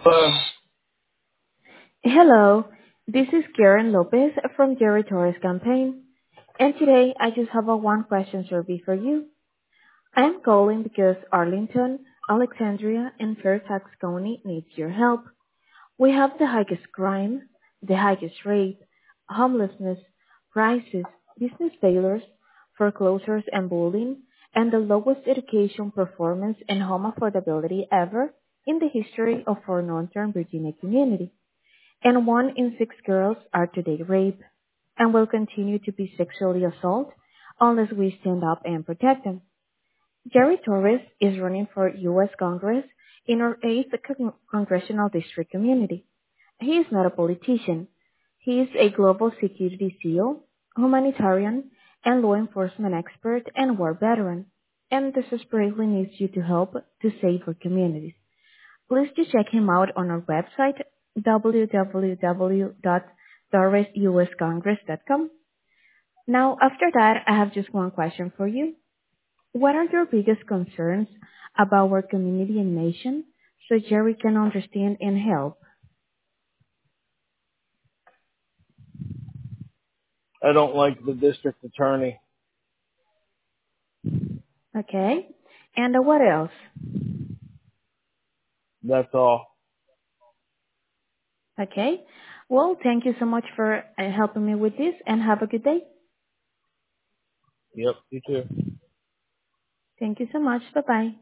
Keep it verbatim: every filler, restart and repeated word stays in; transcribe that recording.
Uh, Hello, this is Karen Lopez from Jerry Torres campaign, and today I just have a one question survey for you. I'm calling because Arlington, Alexandria, and Fairfax County needs your help. We have the highest crime, the highest rate, homelessness, prices, business failures, foreclosures and bullying, and the lowest education performance and home affordability ever in the history of our Northern Virginia community. And one in six girls are today raped and will continue to be sexually assaulted unless we stand up and protect them. Jerry Torres is running for U S Congress in our eighth con- congressional district community. He is not a politician. He is a global security SEAL, humanitarian, and law enforcement expert and war veteran, and desperately needs you to help to save our communities. Please do check him out on our website, w w w dot torres u s congress dot com. Now, after that, I have just one question for you. What are your biggest concerns about our community and nation so Jerry can understand and help? I don't like the district attorney. Okay? And uh, what else? That's all. Okay? Well, thank you so much for uh, helping me with this and have a good day. Yep, you too. Thank you so much. Bye-bye.